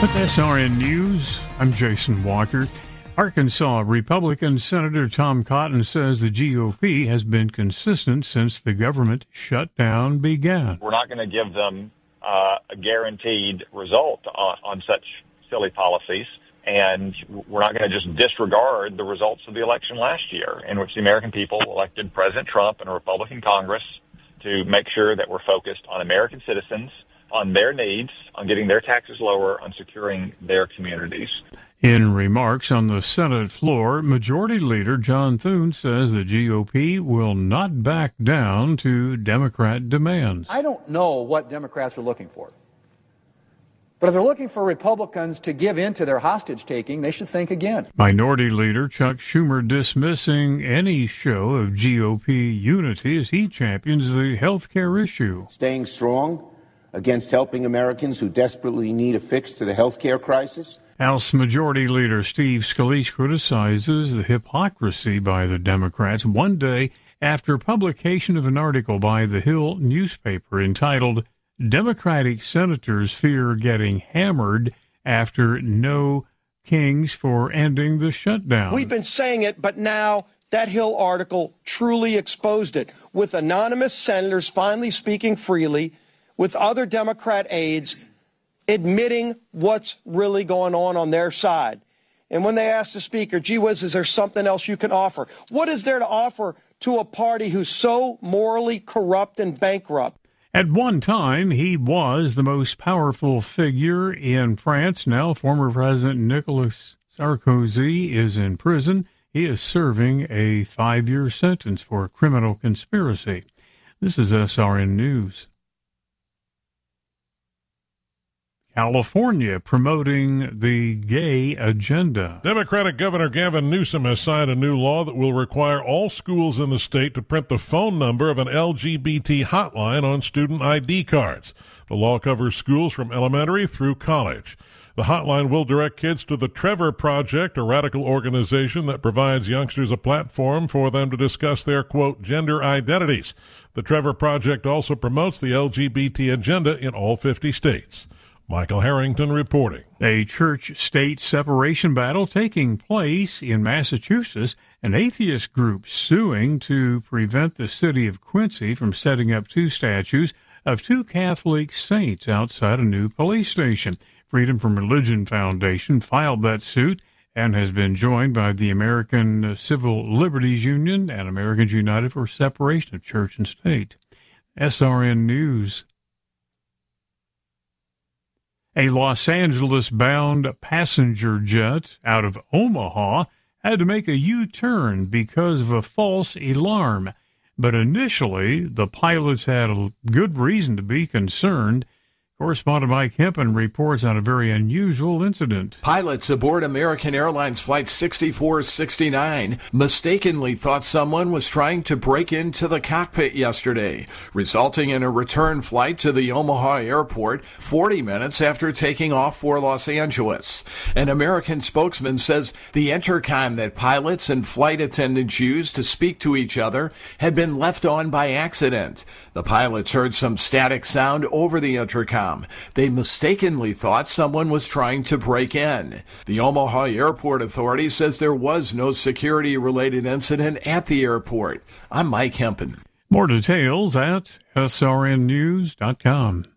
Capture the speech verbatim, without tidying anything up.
With S R N News, I'm Jason Walker. Arkansas Republican Senator Tom Cotton says the G O P has been consistent since the government shutdown began. We're not going to give them uh, a guaranteed result on, on such silly policies, and we're not going to just disregard the results of the election last year, in which the American people elected President Trump and a Republican Congress to make sure that we're focused on American citizens, on their needs, on getting their taxes lower, on securing their communities. In remarks on the Senate floor, Majority Leader John Thune says the G O P will not back down to Democrat demands. I don't know what Democrats are looking for. But if they're looking for Republicans to give in to their hostage-taking, they should think again. Minority Leader Chuck Schumer dismissing any show of G O P unity as he champions the health care issue. Staying strong against helping Americans who desperately need a fix to the health care crisis. House Majority Leader Steve Scalise criticizes the hypocrisy by the Democrats one day after publication of an article by the Hill newspaper entitled Democratic Senators Fear Getting Hammered After No Kings for Ending the Shutdown. We've been saying it, but now that Hill article truly exposed it, with anonymous senators finally speaking freely, with other Democrat aides admitting what's really going on on their side. And when they asked the speaker, gee whiz, is there something else you can offer? What is there to offer to a party who's so morally corrupt and bankrupt? At one time, he was the most powerful figure in France. Now, former President Nicolas Sarkozy is in prison. He is serving a five-year sentence for a criminal conspiracy. This is S R N News. California promoting the gay agenda. Democratic Governor Gavin Newsom has signed a new law that will require all schools in the state to print the phone number of an L G B T hotline on student I D cards. The law covers schools from elementary through college. The hotline will direct kids to the Trevor Project, a radical organization that provides youngsters a platform for them to discuss their, quote, gender identities. The Trevor Project also promotes the L G B T agenda in all fifty states. Michael Harrington reporting. A church-state separation battle taking place in Massachusetts. An atheist group suing to prevent the city of Quincy from setting up two statues of two Catholic saints outside a new police station. Freedom from Religion Foundation filed that suit and has been joined by the American Civil Liberties Union and Americans United for Separation of Church and State. S R N News. A Los Angeles-bound passenger jet out of Omaha had to make a U-turn because of a false alarm. But initially, the pilots had a good reason to be concerned. Correspondent Mike Hempen reports on a very unusual incident. Pilots aboard American Airlines Flight sixty-four sixty-nine mistakenly thought someone was trying to break into the cockpit yesterday, resulting in a return flight to the Omaha airport forty minutes after taking off for Los Angeles. An American spokesman says the intercom that pilots and flight attendants used to speak to each other had been left on by accident. The pilots heard some static sound over the intercom. They mistakenly thought someone was trying to break in. The Omaha Airport Authority says there was no security-related incident at the airport. I'm Mike Hempen. More details at S R N news dot com.